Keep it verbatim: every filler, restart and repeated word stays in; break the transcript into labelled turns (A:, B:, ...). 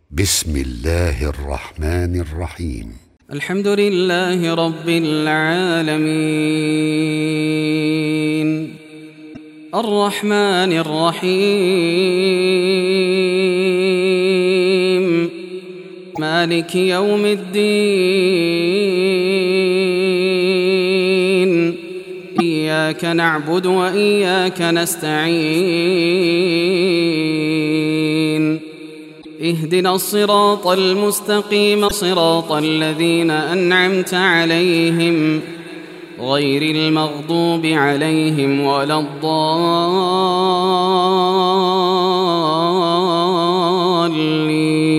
A: بسم الله الرحمن الرحيم.
B: الحمد لله رب العالمين الرحمن الرحيم مالك يوم الدين إياك نعبد وإياك نستعين اهدنا الصراط المستقيم صراط الذين أنعمت عليهم غير المغضوب عليهم ولا الضالين.